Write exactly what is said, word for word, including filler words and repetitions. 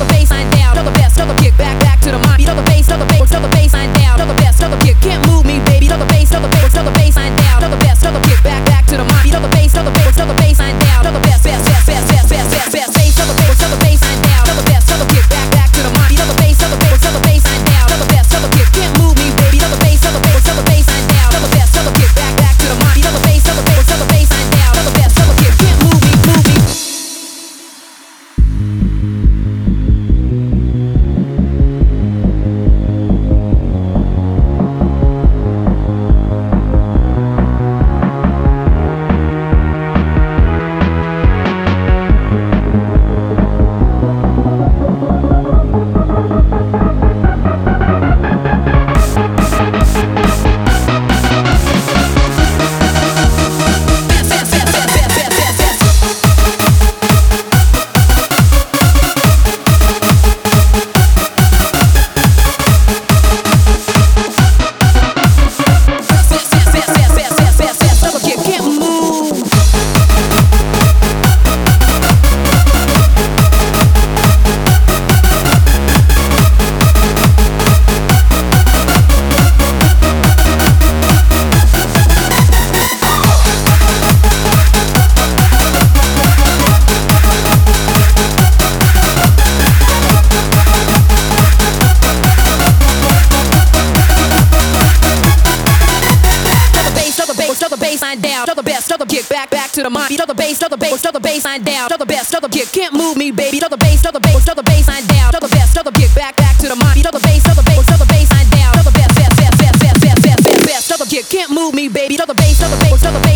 bassline down, throw the best, throw the kick back, back to the mind. Throw the bass, throw the bass, throw the bassline down, throw the best, throw the kick, can't move me, baby. Throw the bass, throw the bass, throw the bassline down, throw the best, throw the kick back, back to the mind. Throw the bass, throw the bass, throw the bassline down, throw the best, best, best, best, best, best, best, best, bass, throw the bass, throw the bassline down, throw the best, throw the kick back, back to the mind. Throw the bass, throw the bass, throw the bassline down, throw the best, throw the kick, can't move me, baby. Throw the bass, throw the bass, throw the bassline down, throw the best, throw the kick back, back to the mind. Throw the bass, throw the bass, throw the bassline down, throw the best, throw the kick, can't move me, move me. Throw the bassline down, throw the best, throw the kick back, back to the mind. Throw the bass, throw the bass, throw the bassline down, throw the best, throw the kick, can't move me, baby. Throw the bass, throw the bass, throw the bassline down, throw the best, throw the kick back, back to the mind. Throw the bass, throw the bass, throw the bassline down, throw the best, best, best, best, best, best, best, best, best, throw the kick, can't move me, baby. Throw the bass, throw the bass, throw the